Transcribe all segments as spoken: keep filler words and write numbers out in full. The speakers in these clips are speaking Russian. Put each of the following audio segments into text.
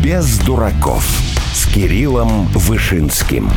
Без дураков с Кириллом Вышинским.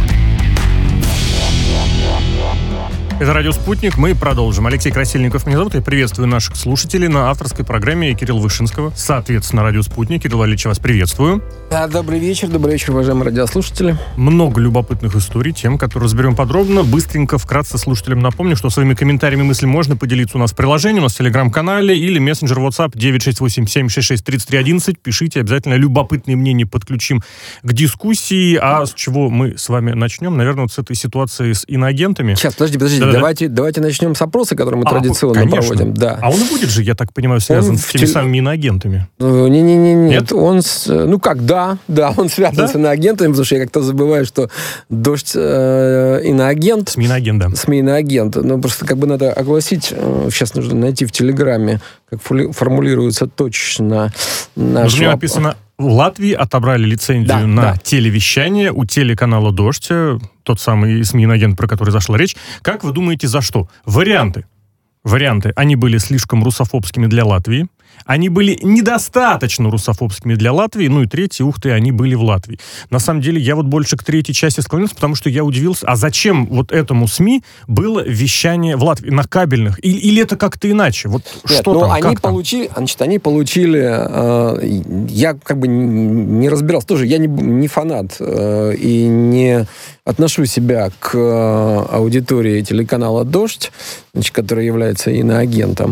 Это «Радио Спутник». Мы продолжим. Алексей Красильников меня зовут. Я приветствую наших слушателей на авторской программе Кирилла Вышинского. Соответственно, «Радио Спутник». Кирилл Валерьевич, вас приветствую. Да, добрый вечер. Добрый вечер, уважаемые радиослушатели. Много любопытных историй, тем, которые разберем подробно. Быстренько, вкратце слушателям напомню, что своими комментариями, мыслями можно поделиться у нас в приложении, у нас в Телеграм-канале или мессенджер WhatsApp девять шесть восемь семь шесть шесть тридцать три одиннадцать. Пишите, обязательно любопытные мнения подключим к дискуссии. А с чего мы с вами начнем? Наверное, вот с этой ситуации с иноагентами. Сейчас, подожди, подожди. Давайте, давайте начнем с опроса, который мы а, традиционно конечно. проводим. Да. А он и будет же, я так понимаю, связан он с теми тел... самыми иноагентами. Не-не-не, нет. Он, с... ну как, да, да, он связан да? с иноагентами, потому что я как-то забываю, что «Дождь» э, иноагент. СМИ иноагент, да. СМИ иноагент. Ну, просто как бы надо огласить, э, сейчас нужно найти в Телеграме, как фули... формулируется точно наш... У меня написано... В Латвии отобрали лицензию да, на да. телевещание у телеканала «Дождь», тот самый СМИ-иноагент, про который зашла речь. Как вы думаете, за что? Варианты. Варианты. Они были слишком русофобскими для Латвии. Они были недостаточно русофобскими для Латвии. Ну и третий, ух ты, они были в Латвии. На самом деле, я вот больше к третьей части склонился, потому что я удивился, а зачем вот этому СМИ было вещание в Латвии на кабельных? Или, или это как-то иначе? Вот Нет, что ну, там, они как получили, там? Значит, они получили... Э, я как бы не разбирался. Тоже я не, не фанат э, и не отношу себя к э, аудитории телеканала «Дождь», значит, который является иноагентом.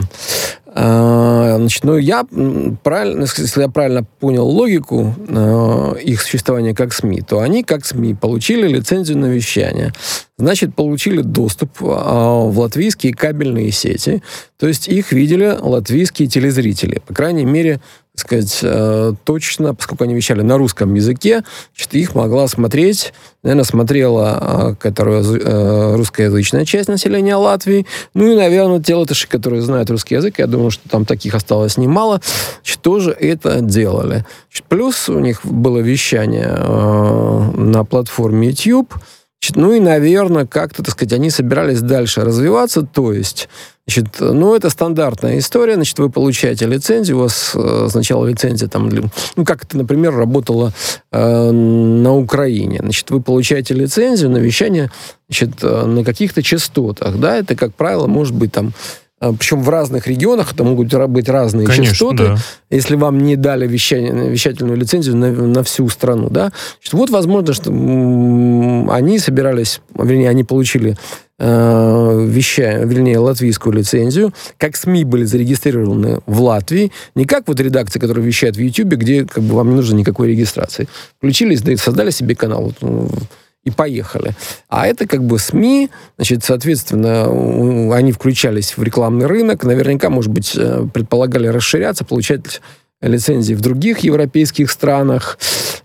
Значит, ну, я правильно, если я правильно понял логику э, их существования как СМИ, то они, как СМИ, получили лицензию на вещание. Значит, получили доступ э, в латвийские кабельные сети. То есть их видели латвийские телезрители. По крайней мере, так сказать, э, точно, поскольку они вещали на русском языке, значит, их могла смотреть, наверное, смотрела э, которая, э, русскоязычная часть населения Латвии. Ну и, наверное, те латыши, которые знают русский язык, я думаю, что там таких осталось немало, значит, тоже это делали. Значит, плюс у них было вещание э, на платформе YouTube. Значит, ну и, наверное, как-то, так сказать, они собирались дальше развиваться, то есть, значит, ну, это стандартная история, значит, вы получаете лицензию, у вас э, сначала лицензия там, для, ну, как это, например, работало э, на Украине, значит, вы получаете лицензию на вещание, значит, на каких-то частотах, да, это, как правило, может быть там, причем в разных регионах это могут быть разные Конечно, частоты, да. если вам не дали вещание, вещательную лицензию на, на всю страну, да. Значит, вот, возможно, что м- они собирались, вернее, они получили э, веща, вернее, латвийскую лицензию, как СМИ были зарегистрированы в Латвии, не как вот редакции, которые вещают в Ютьюбе, где как бы вам не нужно никакой регистрации. Включились, да и создали себе канал, вот, и поехали. А это как бы СМИ, значит, соответственно, они включались в рекламный рынок, наверняка, может быть, предполагали расширяться, получать лицензии в других европейских странах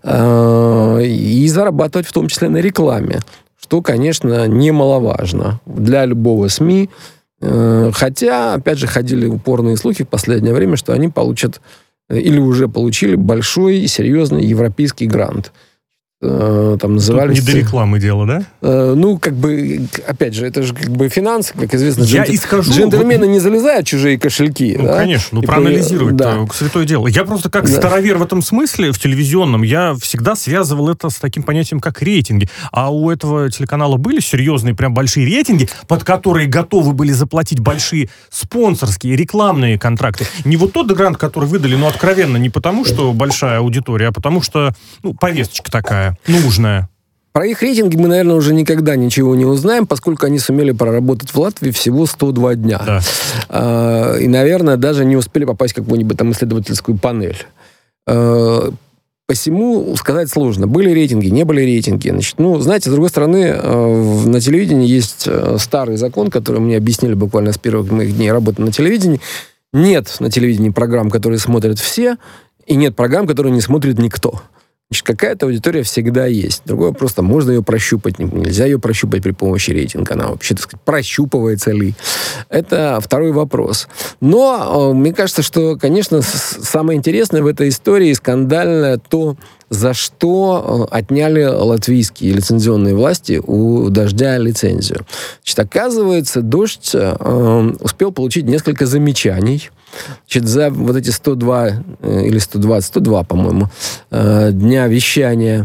э, и зарабатывать в том числе на рекламе, что, конечно, немаловажно для любого СМИ. Э, хотя, опять же, ходили упорные слухи в последнее время, что они получат или уже получили большой и серьезный европейский грант. Там назывались... Тут не до рекламы дело, да? Э, ну, как бы, опять же, это же как бы финансы, как известно. Я джент... и скажу... Джентльмены не залезают в чужие кошельки. Ну, да? конечно, ну, и проанализировать да. святое дело. Я просто как да. старовер в этом смысле, в телевизионном, я всегда связывал это с таким понятием, как рейтинги. А у этого телеканала были серьезные, прям большие рейтинги, под которые готовы были заплатить большие спонсорские, рекламные контракты. Не вот тот грант, который выдали, но откровенно не потому, что большая аудитория, а потому что, ну, повесточка такая. Нужная. Про их рейтинги мы, наверное, уже никогда ничего не узнаем, поскольку они сумели проработать в Латвии всего сто два дня. Да. А, и, наверное, даже не успели попасть в какую-нибудь там исследовательскую панель. А, посему сказать сложно. Были рейтинги, не были рейтинги. Значит, ну, знаете, с другой стороны, на телевидении есть старый закон, который мне объяснили буквально с первых моих дней работы на телевидении. Нет на телевидении программ, которые смотрят все, и нет программ, которые не смотрит никто. Значит, какая-то аудитория всегда есть. Другое просто, можно ее прощупать, нельзя ее прощупать при помощи рейтинга. Она вообще, так сказать, прощупывается ли? Это второй вопрос. Но мне кажется, что, конечно, самое интересное в этой истории, скандальное, то, за что отняли латвийские лицензионные власти у «Дождя» лицензию. Значит, оказывается, «Дождь» э, успел получить несколько замечаний Значит, за вот эти сто два или сто двадцать, сто два, по-моему, дня вещания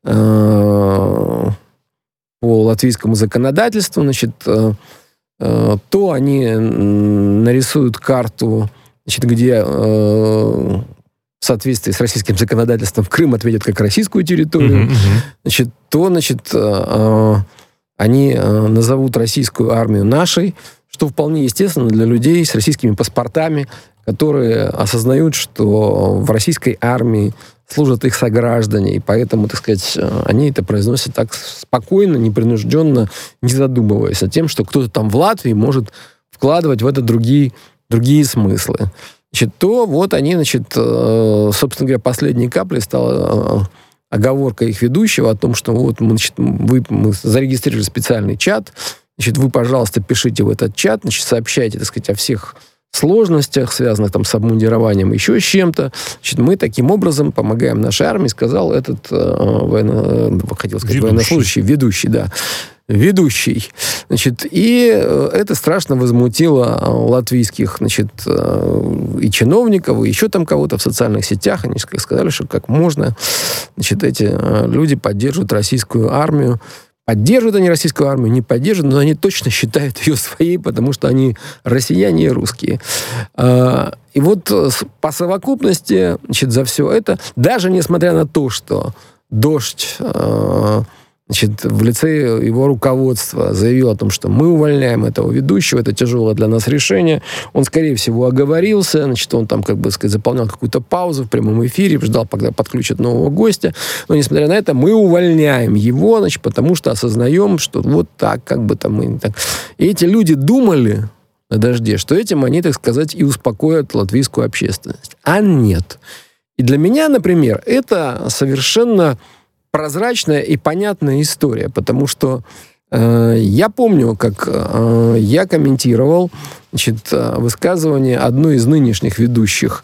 по латвийскому законодательству, значит, то они нарисуют карту, значит, где в соответствии с российским законодательством Крым ответят как российскую территорию, mm-hmm. значит, то, значит, они назовут российскую армию нашей, что вполне естественно для людей с российскими паспортами, которые осознают, что в российской армии служат их сограждане, и поэтому, так сказать, они это произносят так спокойно, непринужденно, не задумываясь над тем, что кто-то там в Латвии может вкладывать в это другие, другие смыслы. Значит, то вот они, значит, собственно говоря, последней каплей стала оговорка их ведущего о том, что вот мы, значит, вы, мы зарегистрировали специальный чат, значит, вы, пожалуйста, пишите в этот чат, значит, сообщайте, так сказать, о всех сложностях, связанных там с обмундированием, еще с чем-то. Значит, мы таким образом помогаем нашей армии, сказал этот э, военно, хотел сказать, ведущий. военнослужащий, ведущий, да, ведущий. Значит, и э, это страшно возмутило латвийских, значит, э, и чиновников, и еще там кого-то в социальных сетях. Они сказали, что как можно, значит, эти э, люди поддерживают российскую армию. Поддерживают они российскую армию, не поддерживают, но они точно считают ее своей, потому что они россияне и русские. И вот по совокупности, значит, за все это, даже несмотря на то, что «Дождь», значит, в лице его руководства заявил о том, что мы увольняем этого ведущего, это тяжелое для нас решение. Он, скорее всего, оговорился, значит, он там, как бы сказать, заполнял какую-то паузу в прямом эфире, ждал, когда подключат нового гостя. Но, несмотря на это, мы увольняем его, значит, потому что осознаем, что вот так, как бы там мы... Так. И эти люди думали на «Дожде», что этим они, так сказать, и успокоят латвийскую общественность. А нет. И для меня, например, это совершенно прозрачная и понятная история, потому что э, я помню, как э, я комментировал, значит, высказывание одной из нынешних ведущих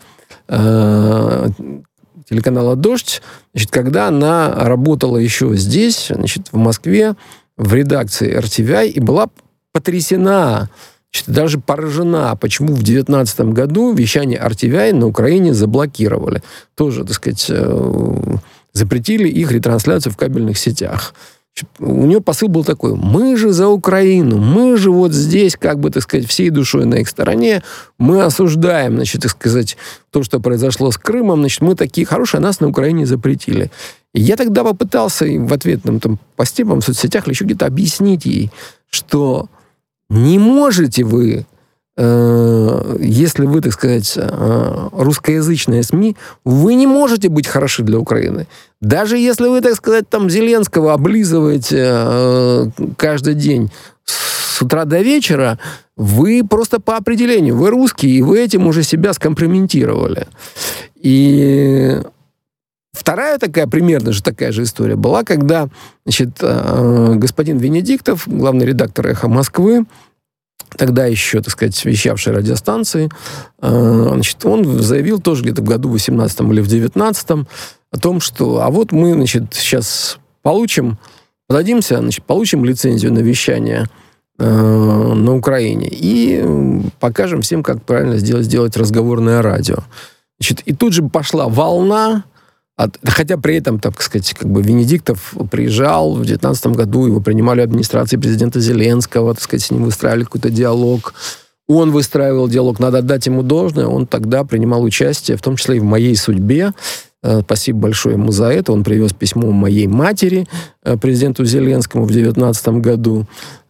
э, телеканала «Дождь», значит, когда она работала еще здесь, значит, в Москве, в редакции эр ти ви ай, и была потрясена, значит, даже поражена, почему в две тысячи девятнадцатом году вещание эр ти ви ай на Украине заблокировали. Тоже, так сказать, э, запретили их ретрансляцию в кабельных сетях. У нее посыл был такой: мы же за Украину, мы же вот здесь, как бы, так сказать, всей душой на их стороне, мы осуждаем, значит, так сказать, то, что произошло с Крымом, значит, мы такие хорошие, а нас на Украине запретили. И я тогда попытался в ответном там посте, в соцсетях или еще где-то объяснить ей, что не можете вы, э, если вы, так сказать, э, русскоязычные СМИ, вы не можете быть хороши для Украины. Даже если вы, так сказать, там Зеленского облизываете э, каждый день с утра до вечера, вы просто по определению, вы русские, и вы этим уже себя скомпрометировали. И вторая такая, примерно же такая же история была, когда, значит, господин Венедиктов, главный редактор «Эхо Москвы», тогда еще, так сказать, вещавшей радиостанции, значит, он заявил тоже где-то в году в восемнадцатом или в девятнадцатом о том, что а вот мы, значит, сейчас получим, подадимся, значит, получим лицензию на вещание на Украине и покажем всем, как правильно сделать, сделать разговорное радио. Значит, и тут же пошла волна. От, хотя при этом, так сказать, как бы Венедиктов приезжал в две тысячи девятнадцатом году, его принимали в администрации президента Зеленского, так сказать, с ним выстраивали какой-то диалог. Он выстраивал диалог, надо отдать ему должное. Он тогда принимал участие, в том числе и в моей судьбе. Спасибо большое ему за это. Он привез письмо моей матери президенту Зеленскому в две тысячи девятнадцатом году.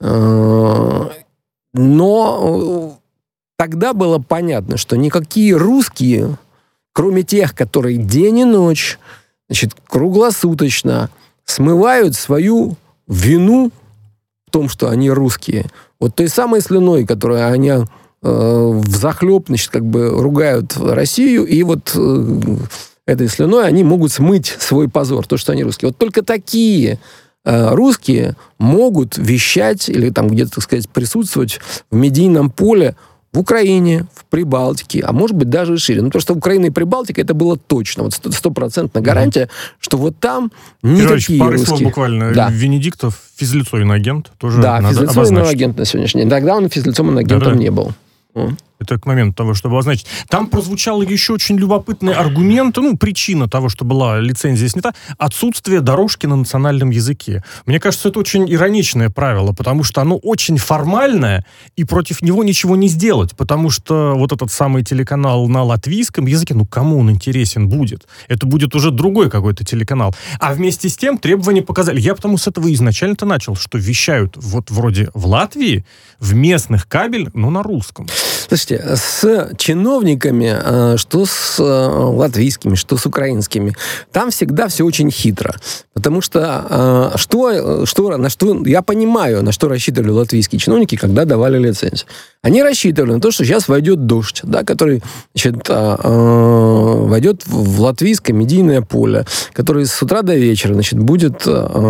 Но тогда было понятно, что никакие русские, кроме тех, которые день и ночь, значит, круглосуточно смывают свою вину в том, что они русские. Вот той самой слюной, которую они э, взахлеб, значит, как бы ругают Россию, и вот э, этой слюной они могут смыть свой позор, то, что они русские. Вот только такие э, русские могут вещать или там где-то, так сказать, присутствовать в медийном поле в Украине, в Прибалтике, а может быть даже и шире. Ну, потому что Украина и Прибалтика, это было точно, вот стопроцентная гарантия, mm-hmm. что вот там не Петрович, такие пары русские. слов буквально. Да. Венедиктов физлицо иноагент тоже да, надо физлицо обозначить. иноагент на сегодняшний день. Тогда он физлицом иноагентом да-да. не был. Это к моменту того, чтобы обозначить. Там прозвучал еще очень любопытный аргумент, ну, причина того, что была лицензия снята, отсутствие дорожки на национальном языке. Мне кажется, это очень ироничное правило, потому что оно очень формальное, и против него ничего не сделать, потому что вот этот самый телеканал на латвийском языке, ну, кому он интересен будет? Это будет уже другой какой-то телеканал. А вместе с тем требования показали. Я потому с этого изначально-то начал, что вещают вот вроде в Латвии, в местных кабель, но на русском. Слушайте, с чиновниками, что с латвийскими, что с украинскими, там всегда все очень хитро. Потому что, что, что, на что я понимаю, на что рассчитывали латвийские чиновники, когда давали лицензию. Они рассчитывали на то, что сейчас войдет дождь, да, который, значит, войдет в латвийское медийное поле, который с утра до вечера, значит, будет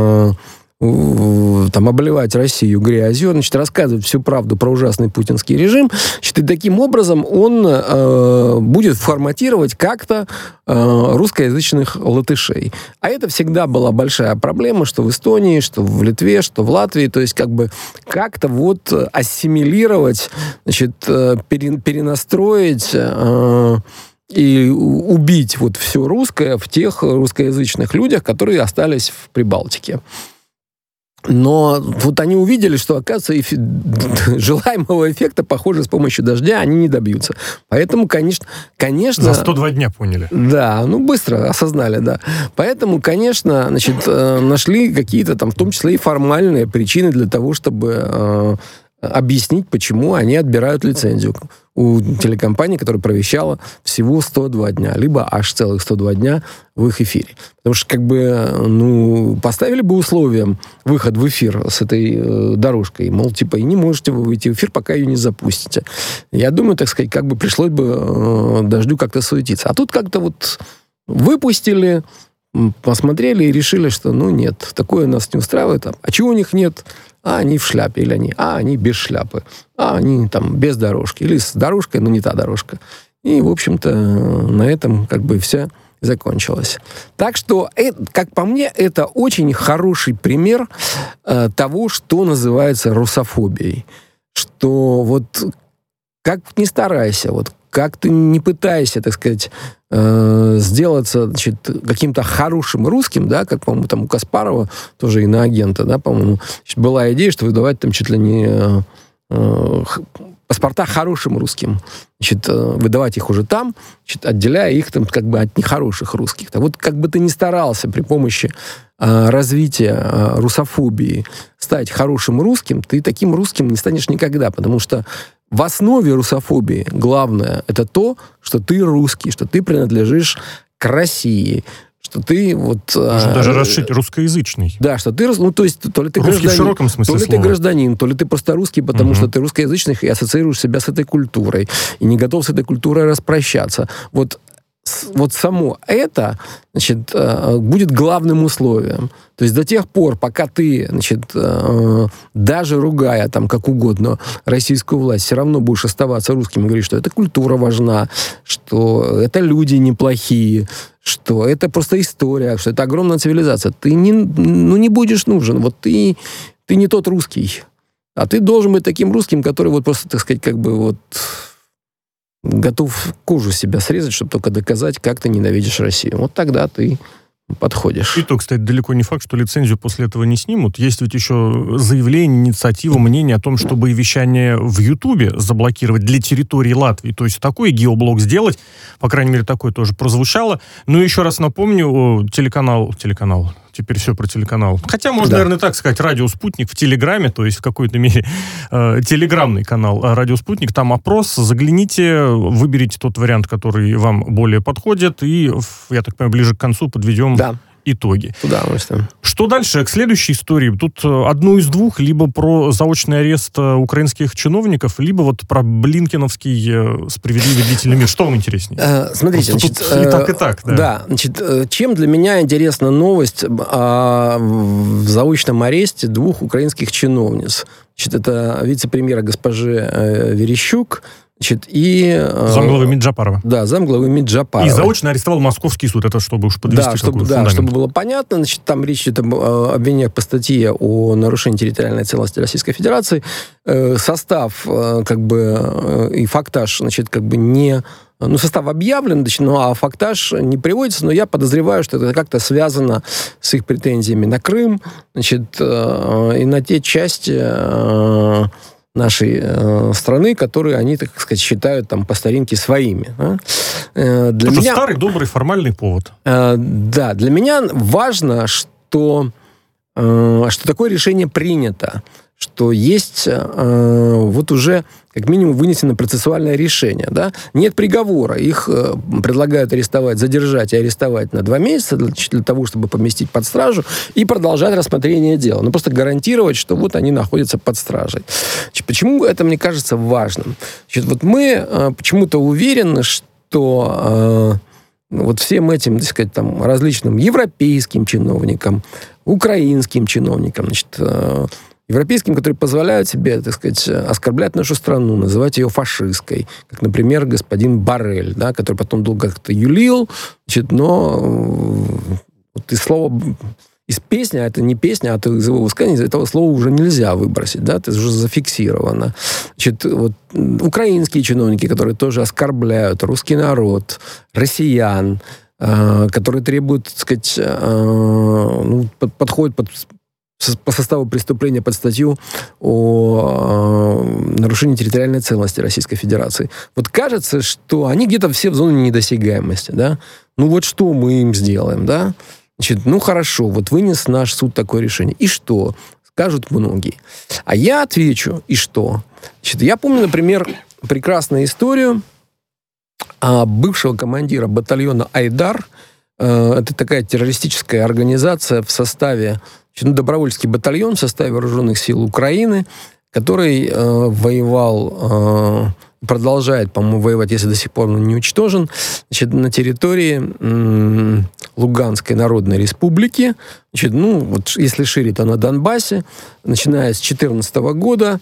там, обливать Россию грязью, значит, рассказывать всю правду про ужасный путинский режим, значит, и таким образом он э, будет форматировать как-то э, русскоязычных латышей. А это всегда была большая проблема, что в Эстонии, что в Литве, что в Латвии, то есть как бы как-то вот ассимилировать, значит, пере, перенастроить э, и убить вот все русское в тех русскоязычных людях, которые остались в Прибалтике. Но вот они увидели, что, оказывается, эфи... желаемого эффекта, похоже, с помощью дождя они не добьются. Поэтому, конечно... конечно За сто два дня поняли. Да, ну, быстро осознали, да. Поэтому, конечно, значит, нашли какие-то там, в том числе и формальные причины для того, чтобы объяснить, почему они отбирают лицензию у телекомпании, которая провещала всего сто два дня, либо аж целых сто два дня в их эфире. Потому что, как бы, ну, поставили бы условием выход в эфир с этой э, дорожкой, мол, типа, и не можете вы выйти в эфир, пока ее не запустите. Я думаю, так сказать, как бы пришлось бы э, дождю как-то суетиться. А тут как-то вот выпустили, посмотрели и решили, что, ну, нет, такое нас не устраивает. А чего у них нет? А они в шляпе, или они, а они без шляпы, а они там без дорожки, или с дорожкой, но не та дорожка. И, в общем-то, на этом как бы все закончилось. Так что, это, как по мне, это очень хороший пример э, того, что называется русофобией. Что вот как ни старайся, вот как ты не пытайся, так сказать, э, сделаться, значит, каким-то хорошим русским, да, как, по-моему, там у Каспарова, тоже иноагента, да, по-моему, значит, была идея, что выдавать там чуть ли не э, э, паспорта хорошим русским, значит, э, выдавать их уже там, значит, отделяя их там как бы от нехороших русских. А вот как бы ты ни старался при помощи э, развития э, русофобии стать хорошим русским, ты таким русским не станешь никогда, потому что в основе русофобии главное это то, что ты русский, что ты принадлежишь к России, что ты вот... Можно а, даже расшить русскоязычный. Да, что ты... Ну, то есть, то ли ты русский гражданин, в широком смысле то ли слова. ты гражданин, то ли ты просто русский, потому угу. что ты русскоязычный и ассоциируешь себя с этой культурой, и не готов с этой культурой распрощаться. Вот, вот само это, значит, будет главным условием. То есть до тех пор, пока ты, значит, даже ругая там как угодно российскую власть, все равно будешь оставаться русским и говорить, что эта культура важна, что это люди неплохие, что это просто история, что это огромная цивилизация. Ты не, ну, не будешь нужен. Вот ты, ты не тот русский. А ты должен быть таким русским, который вот просто, так сказать, как бы вот готов кожу себя срезать, чтобы только доказать, как ты ненавидишь Россию. Вот тогда ты подходишь. И то, кстати, далеко не факт, что лицензию после этого не снимут. Есть ведь еще заявление, инициатива, мнение о том, чтобы вещание в Ютубе заблокировать для территории Латвии. То есть такой геоблок сделать. По крайней мере, такое тоже прозвучало. Но еще раз напомню, телеканал... Телеканал... Теперь все про телеканал. Хотя, можно, да. наверное, так сказать, «Радио Спутник» в Телеграме, то есть в какой-то мере э, телеграммный канал «Радио Спутник». Там опрос, загляните, выберите тот вариант, который вам более подходит, и, я так понимаю, ближе к концу подведем да. итоги. Да, что дальше? К следующей истории. Тут одну из двух, либо про заочный арест украинских чиновников, либо вот про блинкеновский справедливый длительный мир. Что вам интереснее? Э, смотрите, вот, значит, тут и так, и так. Да, да значит, чем для меня интересна новость о заочном аресте двух украинских чиновниц. Значит, это вице-премьера госпожи Верещук, Значит, и... Замглавы МИД Джапарова. Да, замглавы МИД Джапарова. И заочно арестовал московский суд, это чтобы уж подвести да, чтобы, да, чтобы было понятно, значит, там речь идет об обвинениях по статье о нарушении территориальной целостности Российской Федерации. Состав, как бы, и фактаж, значит, как бы не... Ну, состав объявлен, значит, ну, а фактаж не приводится, но я подозреваю, что это как-то связано с их претензиями на Крым, значит, и на те части нашей э, страны, которые они, так сказать, считают там по старинке своими. Да? Э, для Это меня, старый, добрый, формальный повод. Э, да, для меня важно, что, э, что такое решение принято, что есть э, вот уже как минимум вынесено процессуальное решение. Да? Нет приговора. Их э, предлагают арестовать, задержать и арестовать на два месяца для, для того, чтобы поместить под стражу и продолжать рассмотрение дела. Ну, просто гарантировать, что вот они находятся под стражей. Значит, почему это, мне кажется, важным? Значит, вот мы э, почему-то уверены, что э, вот всем этим, так сказать, там, различным европейским чиновникам, украинским чиновникам, значит, э, европейским, которые позволяют себе, так сказать, оскорблять нашу страну, называть ее фашистской, как, например, господин Боррель, да, который потом долго как-то юлил, значит, но вот из слова, из песни, а это не песня, а это из его высказания, этого слова уже нельзя выбросить, да, это уже зафиксировано. Значит, вот украинские чиновники, которые тоже оскорбляют русский народ, россиян, э, которые требуют, так сказать, э, ну, под, подходят под по составу преступления под статью о э, нарушении территориальной целостности Российской Федерации. Вот кажется, что они где-то все в зоне недосягаемости, да? Ну вот что мы им сделаем, да? Значит, ну хорошо, вот вынес наш суд такое решение. И что? Скажут многие. А я отвечу, и что? Значит, я помню, например, прекрасную историю а, бывшего командира батальона «Айдар». Э, это такая террористическая организация в составе Ну, добровольческий батальон в составе вооруженных сил Украины, который э, воевал, э, продолжает, по-моему, воевать, если до сих пор он не уничтожен, значит, на территории э, Луганской Народной Республики. Значит, ну, вот если шире, то на Донбассе, начиная с две тысячи четырнадцатого года.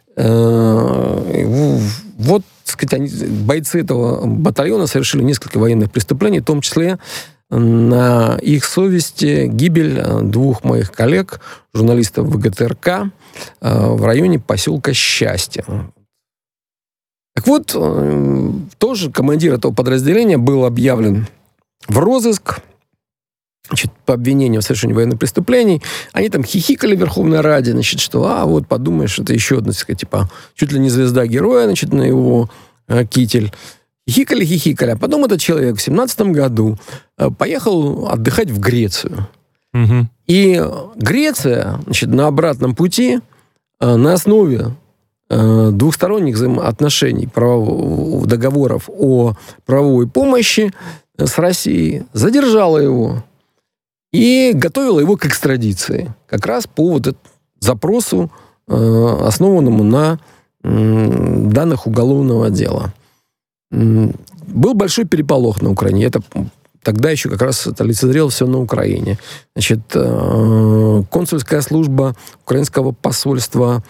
Э, вот, так сказать, они, бойцы этого батальона совершили несколько военных преступлений, в том числе на их совести гибель двух моих коллег, журналистов ВГТРК, в районе поселка Счастье. Так вот, тоже командир этого подразделения был объявлен в розыск, значит, по обвинению в совершении военных преступлений. Они там хихикали в Верховной Раде, значит, что, а, вот, подумаешь, это еще одна, так сказать, типа, чуть ли не звезда героя, значит, на его э, китель. Хихикали-хихикали. А потом этот человек в семнадцатом году поехал отдыхать в Грецию. Угу. И Греция, значит, на обратном пути на основе двухсторонних взаимоотношений, правовых договоров о правовой помощи с Россией задержала его и готовила его к экстрадиции. Как раз по вот этому запросу, основанному на данных уголовного дела. Был большой переполох на Украине. Это тогда еще как раз это лицезрело все на Украине. Значит, консульская служба украинского посольства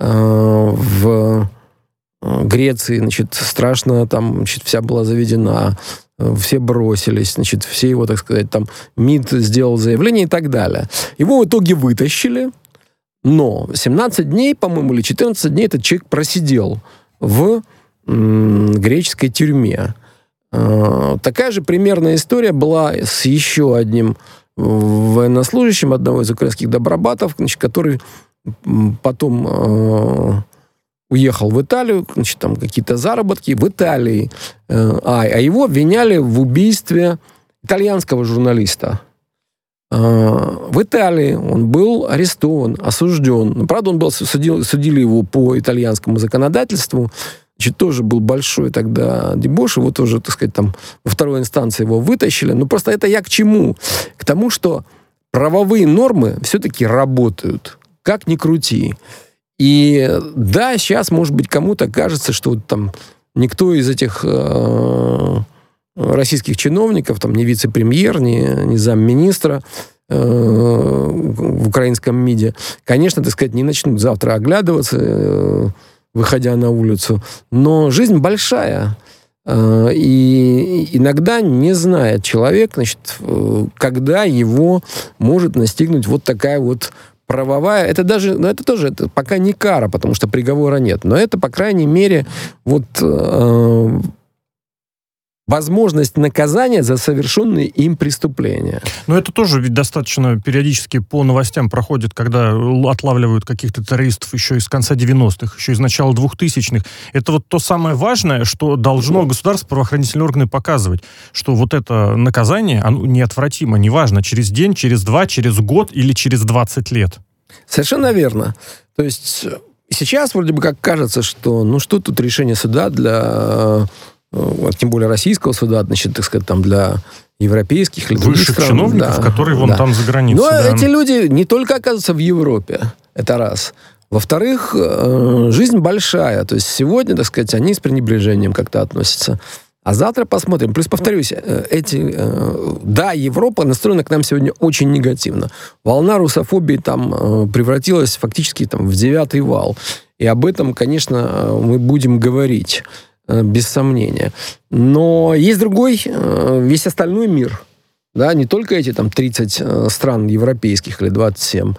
в Греции, значит, страшно там, значит, вся была заведена, все бросились, значит, все его, так сказать, там, МИД сделал заявление и так далее. Его в итоге вытащили, но семнадцать дней, по-моему, или четырнадцать дней этот человек просидел в греческой тюрьме. Такая же примерная история была с еще одним военнослужащим одного из украинских добробатов, значит, который потом э, уехал в Италию, значит, там какие-то заработки в Италии, э, а, а его обвиняли в убийстве итальянского журналиста. Э, в Италии он был арестован, осужден. Правда, он был судил, судили его по итальянскому законодательству. Значит, тоже был большой тогда дебош, его тоже, так сказать, там во второй инстанции его вытащили. Но просто это я к чему? К тому, что правовые нормы все-таки работают. Как ни крути. И да, сейчас, может быть, кому-то кажется, что вот там никто из этих э, российских чиновников, там, ни вице-премьер, ни, ни замминистра э, в украинском МИДе, конечно, так сказать, не начнут завтра оглядываться, э, выходя на улицу. Но жизнь большая. И иногда не знает человек, значит, когда его может настигнуть вот такая вот правовая... Это даже, ну, это тоже это пока не кара, потому что приговора нет. Но это, по крайней мере, вот... возможность наказания за совершенные им преступления. Но это тоже ведь достаточно периодически по новостям проходит, когда отлавливают каких-то террористов еще из конца девяностых, еще из начала двухтысячных. Это вот то самое важное, что должно государство, правоохранительные органы показывать, что вот это наказание, оно неотвратимо, неважно, через день, через два, через год или через двадцать лет. Совершенно верно. То есть сейчас вроде бы как кажется, что ну что тут решение суда для... тем более российского суда, значит, так сказать, там для европейских или других высших стран. чиновников, да, которые вон да. там за границей. Но да. эти люди не только оказываются в Европе, это раз. Во-вторых, жизнь большая. То есть сегодня, так сказать, они с пренебрежением как-то относятся. А завтра посмотрим. Плюс, повторюсь, эти... Да, Европа настроена к нам сегодня очень негативно. Волна русофобии там превратилась фактически там, в девятый вал. И об этом, конечно, мы будем говорить. Без сомнения. Но есть другой, весь остальной мир. Да, не только эти там тридцать стран европейских или двадцать семь,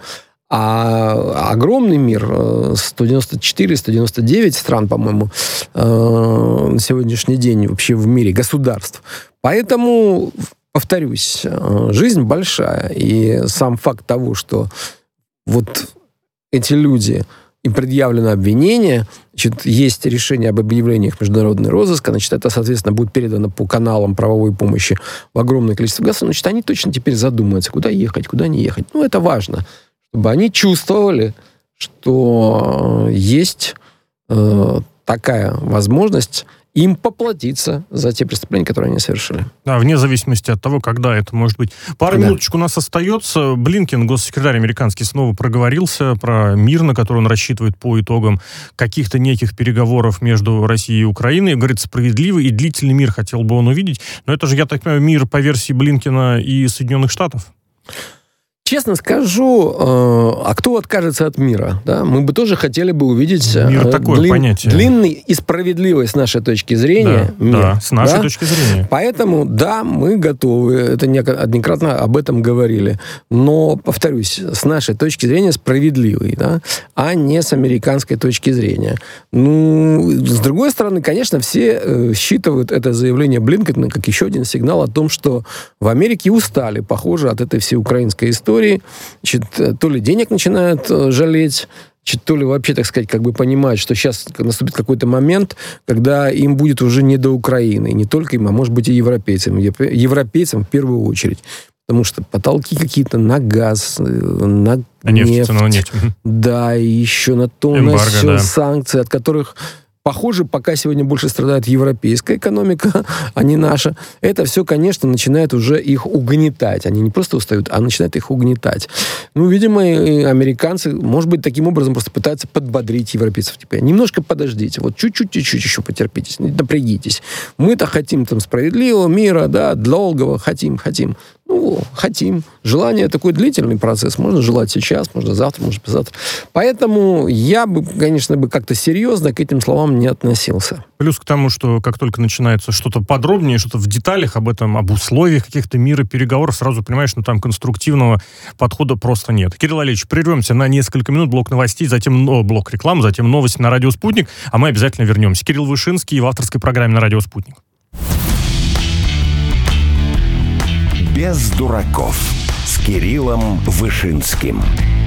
а огромный мир, сто девяносто четыре - сто девяносто девять стран, по-моему, на сегодняшний день вообще в мире государств. Поэтому, повторюсь, жизнь большая. И сам факт того, что вот эти люди... им предъявлено обвинение, значит, есть решение об объявлении их международный розыск, значит, это, соответственно, будет передано по каналам правовой помощи в огромное количество государств, значит, они точно теперь задумаются, куда ехать, куда не ехать. Ну, это важно, чтобы они чувствовали, что есть э, такая возможность им поплатиться за те преступления, которые они совершили. Да, вне зависимости от того, когда это может быть. Пару да. минуточек у нас остается. Блинкен, госсекретарь американский, снова проговорился про мир, на который он рассчитывает по итогам каких-то неких переговоров между Россией и Украиной. Говорит, справедливый и длительный мир хотел бы он увидеть. Но это же, я так понимаю, мир по версии Блинкена и Соединенных Штатов. Честно скажу, э, а кто откажется от мира? Да? Мы бы тоже хотели бы увидеть мир э, такое длин, понятие. длинный и справедливый с нашей точки зрения да, мир. Да, с нашей да? точки зрения. Поэтому, да, мы готовы, это неоднократно об этом говорили, но, повторюсь, с нашей точки зрения справедливый, да? А не с американской точки зрения. Ну, с другой стороны, конечно, все э, считывают это заявление Блинкена как еще один сигнал о том, что в Америке устали, похоже, от этой всей украинской истории. Значит, то ли денег начинают жалеть, значит, то ли вообще, так сказать, как бы понимают, что сейчас наступит какой-то момент, когда им будет уже не до Украины. И не только им, а может быть и европейцам. Европейцам в первую очередь. Потому что потолки какие-то на газ, на а нефть. нефть, на нефть. Да, и еще на то, на все да. санкции, от которых... Похоже, пока сегодня больше страдает европейская экономика, а не наша. Это все, конечно, начинает уже их угнетать. Они не просто устают, а начинают их угнетать. Ну, видимо, и американцы, может быть, таким образом просто пытаются подбодрить европейцев. Типа, немножко подождите, вот чуть-чуть, чуть-чуть еще потерпитесь, напрягитесь. Мы-то хотим там справедливого мира, да, долгого, хотим, хотим. Ну, хотим. Желание такой длительный процесс. Можно желать сейчас, можно завтра, можно завтра. Поэтому я бы, конечно, бы как-то серьезно к этим словам не относился. Плюс к тому, что как только начинается что-то подробнее, что-то в деталях об этом, об условиях каких-то мира, переговоров, сразу понимаешь, что там конструктивного подхода просто нет. Кирилл Олегович, прервемся на несколько минут, блок новостей, затем о, блок рекламы, затем новости на радио «Спутник», а мы обязательно вернемся. Кирилл Вышинский в авторской программе на радио «Спутник». Без дураков с Кириллом Вышинским.